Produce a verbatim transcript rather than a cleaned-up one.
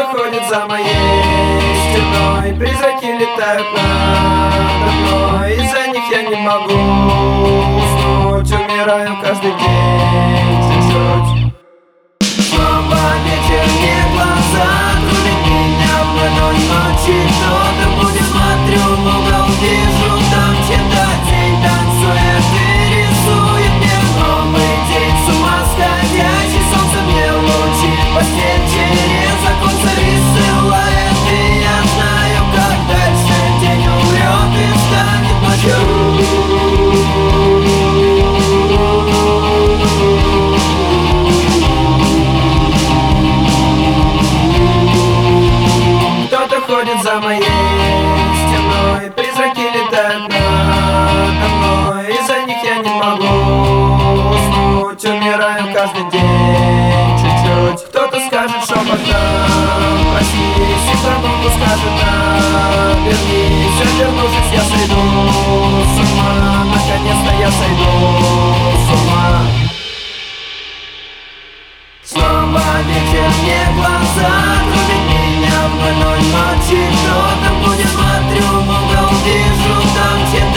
ходит за моей стеной, призраки летают надо мной, из-за них я не могу уснуть, умираю каждый день чуть-чуть. Снова вечер, мне глаза кружит меня в ночь ночи, кто-то будет, смотрю в угол, вижу там чья-то тень танцует и рисует мне новый день, с ума сходящий, солнце мне лучи, постель через оконце рисует, и я знаю, как дальше день умрет и станет ночью. Ходит за моей стеной, призраки летают надо мной, из-за них я не могу уснуть, умираю каждый день чуть-чуть. Кто-то скажет шепотом, проснись, и вдогонку скажет да, вернись, обернувшись я сойду с ума, наконец-то я сойду с ума. Снова вечер, мне глаза кружит меня в ночь ночи, кто-то будет, смотрю в угол, вижу там чья-то